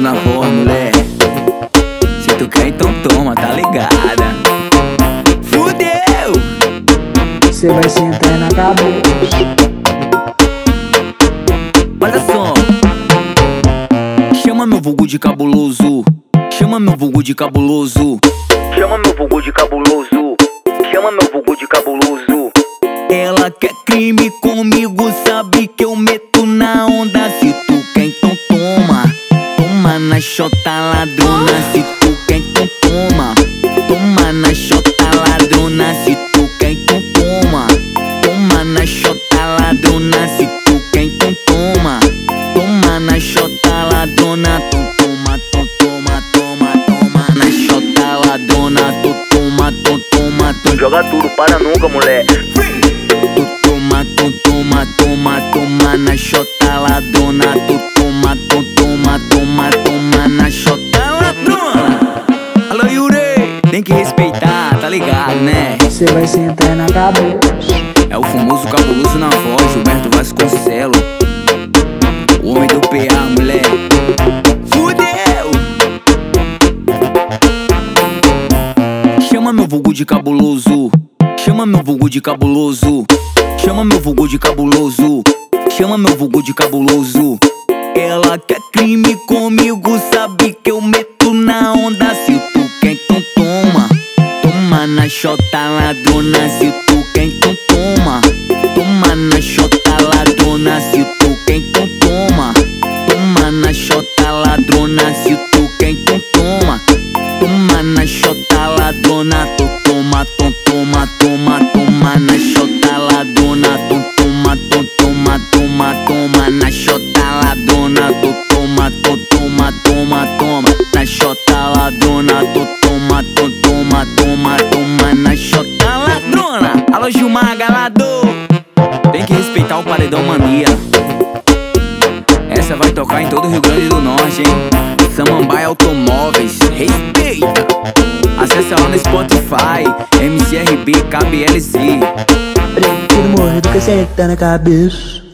na voz, mulher. Se tu quer, então toma, tá ligada? Fudeu! Cê vai sentar na cabeça. Olha só. Chama meu vulgo de cabuloso. Chama meu vulgo de cabuloso. Chama meu vulgo de cabuloso. Chama meu vulgo de cabuloso. Ela quer crime comigo, sabe que eu meto na onda. Se tu quer, então toma. Toma na chota ladrona. Se tu quer, então toma. Toma na chota ladrona. Se tu quer, então toma. Toma na chota ladrona. Se tu quer, então toma. Toma na chota ladrona. Tu toma, tu toma, toma, toma. Na chota ladrona. Tu toma, tu toma, tu joga tudo para nunca, mulher. Tu toma, tu toma, toma, toma na chota ladrona. Tu toma, tu toma, toma, toma na chota ladrona. Alô, Yuri, tem que respeitar, tá ligado, né? Cê vai sentar na cabeça. É o famoso cabuloso na voz, Gilberto Vasconcelos, o homem do PA, mulher. Fudeu! Chama meu vulgo de cabuloso. Chama meu vulgo de cabuloso. Chama meu vulgo de cabuloso. Chama meu vulgo de cabuloso. Ela quer crime comigo, sabe que eu meto na onda. Se tu quer, então toma. Toma na chota ladrona. Se tu quer, então toma. Toma na chota ladrona. Se tu quer, então toma. Toma na chota ladrona. Se tu quer, então toma. Toma na chota ladrona. Tu toma, tu toma, toma, toma na chota ladrona. Tu toma, tu toma, toma, toma na chota ladrona. Tu toma, tu toma, toma, toma na chota ladrona. Tu toma, tu toma, toma, toma na chota ladrona. Alô, Gilmar Galador, tem que respeitar o Paredão Mania. Essa vai tocar em todo o Rio Grande do Norte, hein? Samambaia Automóveis, respeita! Acessa lá no Spotify, MCRB KBLZ. Prefiro morrer do que sentar na cabeça.